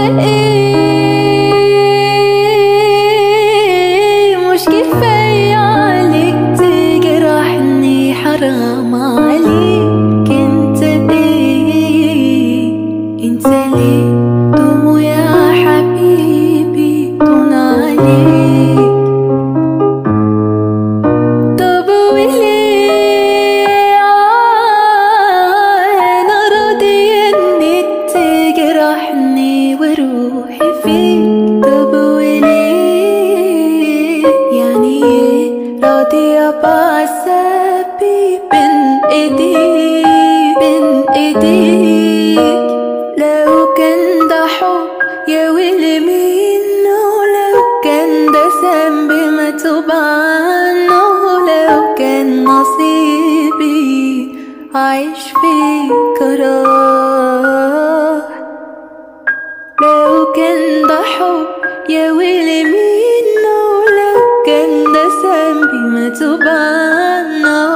ايه مش كفاية عليك تجرحني، حرام عليك. انت ايه انت ليه دموع يا حبيبي طون عليك؟ طب وليه انا راضية انك تجرحني وروحي فيك؟ طب وليه يعني ايه راضية بعذابي بين ايديك بين ايديك؟ لو كان ده حب يا ويلي منه، لو كان ده ذنب متوب عنه، لو كان نصيبي عايش في كراه. لو كان ده حب يا ويلي منه، لو كان ده ذنبي متوب عنه،